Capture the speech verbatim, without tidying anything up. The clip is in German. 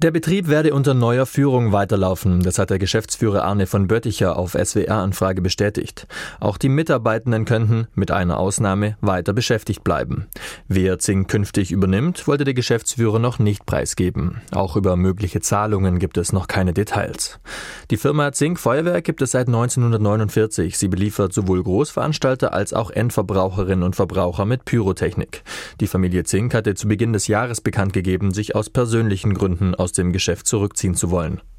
Der Betrieb werde unter neuer Führung weiterlaufen. Das hat der Geschäftsführer Arne von Bötticher auf S W R-Anfrage bestätigt. Auch die Mitarbeitenden könnten, mit einer Ausnahme, weiter beschäftigt bleiben. Wer Zink künftig übernimmt, wollte der Geschäftsführer noch nicht preisgeben. Auch über mögliche Zahlungen gibt es noch keine Details. Die Firma Zink Feuerwerk gibt es seit neunzehnhundertneunundvierzig. Sie beliefert sowohl Großveranstalter als auch Endverbraucherinnen und Verbraucher mit Pyrotechnik. Die Familie Zink hatte zu Beginn des Jahres bekannt gegeben, sich aus persönlichen Gründen aus dem Geschäft zurückziehen zu wollen.